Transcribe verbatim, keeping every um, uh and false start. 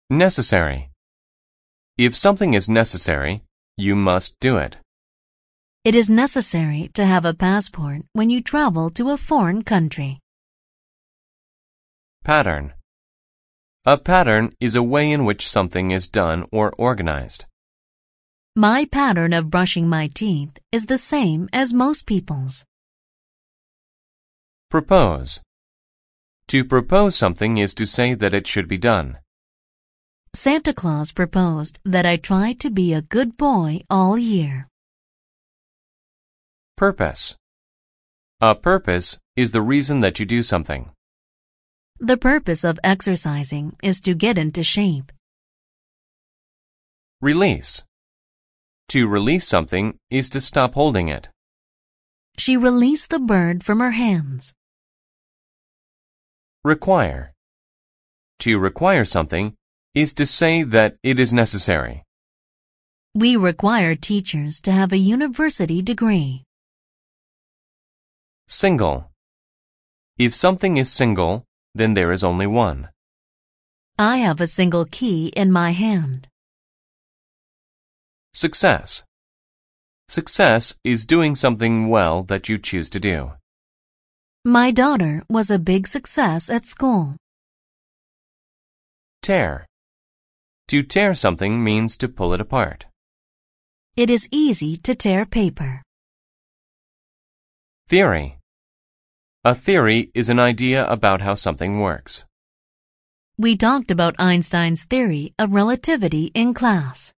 Necessary. If something is necessary, you must do it. It is necessary to have a passport when you travel to a foreign country. Pattern. A pattern is a way in which something is done or organized. My pattern of brushing my teeth is the same as most people's. Propose. To propose something is to say that it should be done. Santa Claus proposed that I try to be a good boy all year. Purpose. A purpose is the reason that you do something. The purpose of exercising is to get into shape. Release. To release something is to stop holding it. She released the bird from her hands. Require. To require something is to say that it is necessary. We require teachers to have a university degree. Single. If something is single, then there is only one. I have a single key in my hand. Success. Success is doing something well that you choose to do. My daughter was a big success at school. Tear. To tear something means to pull it apart. It is easy to tear paper. Theory. A theory is an idea about how something works. We talked about Einstein's theory of relativity in class.